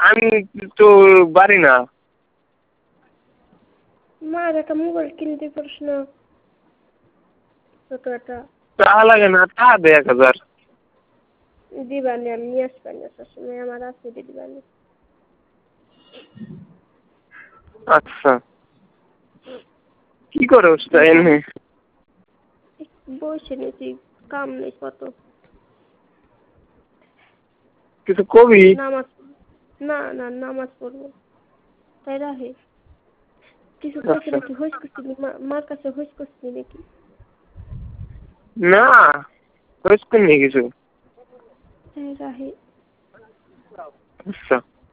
আমি তো পারি না। মার একটা মোবাইল কিনতে পারিস না? ছোট একটা। টাকা লাগে না, টাকা দে 1000। দিবানি আমি নিয়ে আসবানি, সবসময় আমার আছে দিবানি। আচ্ছা, কি করো এনে? বসে নিয়েছি, কাম নেই কত। কিছু কবি? নামাজ, না না নামাজ পড়বো তাই রাহে। কিছু কাছে আচ্ছা, নাকি হইস করছিলি, মার কাছে হইস করছিলি নাকি? না হয়েছে কিছু। তাই রাহে। আচ্ছা।